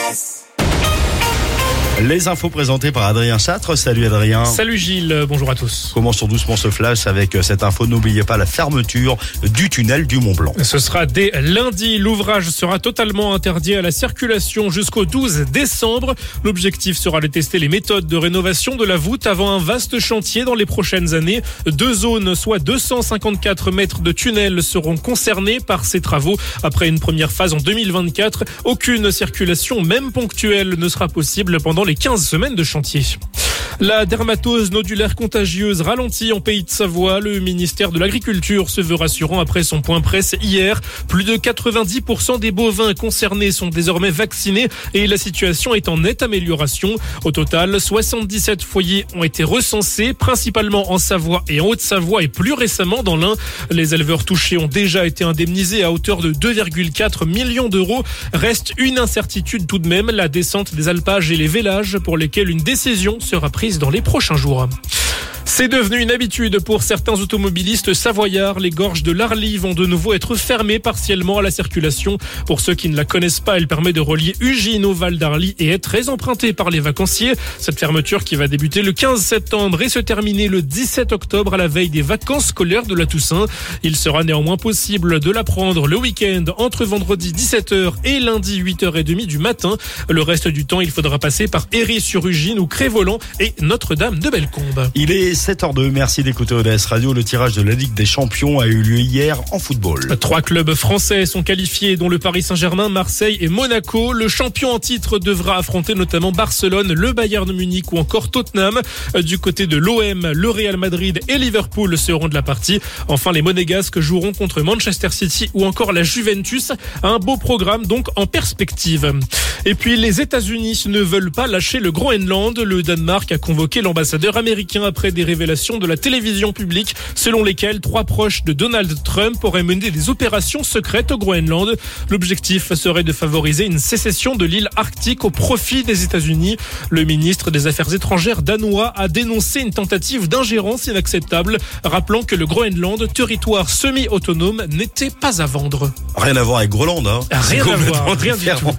RVVS. Les infos présentées par Adrien Châtre. Salut Adrien. Salut Gilles, bonjour à tous. Commençons doucement ce flash avec cette info. N'oubliez pas la fermeture du tunnel du Mont Blanc. Ce sera dès lundi. L'ouvrage sera totalement interdit à la circulation jusqu'au 12 décembre. L'objectif sera de tester les méthodes de rénovation de la voûte avant un vaste chantier dans les prochaines années. 2 zones, soit 254 mètres de tunnel seront concernées par ces travaux. Après une première phase en 2024, aucune circulation, même ponctuelle, ne sera possible pendant les 15 semaines de chantier. La dermatose nodulaire contagieuse ralentit en Pays de Savoie. Le ministère de l'Agriculture se veut rassurant après son point presse hier. Plus de 90% des bovins concernés sont désormais vaccinés et la situation est en nette amélioration. Au total, 77 foyers ont été recensés, principalement en Savoie et en Haute-Savoie et plus récemment dans l'Ain. Les éleveurs touchés ont déjà été indemnisés à hauteur de 2,4 millions d'euros. Reste une incertitude tout de même, la descente des alpages et les vélages pour lesquels une décision sera prise dans les prochains jours. C'est devenu une habitude pour certains automobilistes savoyards. Les gorges de l'Arly vont de nouveau être fermées partiellement à la circulation. Pour ceux qui ne la connaissent pas, elle permet de relier Ugine au Val d'Arly et est très empruntée par les vacanciers. Cette fermeture qui va débuter le 15 septembre et se terminer le 17 octobre à la veille des vacances scolaires de la Toussaint. Il sera néanmoins possible de la prendre le week-end entre vendredi 17h et lundi 8h30 du matin. Le reste du temps, il faudra passer par Héry-sur-Ugine ou Crévolant et Notre-Dame de Bellecombe. Il est 7h02, merci d'écouter ODS Radio. Le tirage de la Ligue des Champions a eu lieu hier en football. 3 clubs français sont qualifiés, dont le Paris Saint-Germain, Marseille et Monaco. Le champion en titre devra affronter notamment Barcelone, le Bayern Munich ou encore Tottenham. Du côté de l'OM, le Real Madrid et Liverpool seront de la partie. Enfin, les Monégasques joueront contre Manchester City ou encore la Juventus. Un beau programme donc en perspective. Et puis les États-Unis ne veulent pas lâcher le Groenland. Le Danemark a convoqué l'ambassadeur américain après des révélations de la télévision publique selon lesquelles 3 proches de Donald Trump auraient mené des opérations secrètes au Groenland. L'objectif serait de favoriser une sécession de l'île arctique au profit des États-Unis. Le ministre des Affaires étrangères danois a dénoncé une tentative d'ingérence inacceptable, rappelant que le Groenland, territoire semi-autonome, n'était pas à vendre. Rien à voir avec Groenland, hein. Rien à voir, rien du tout.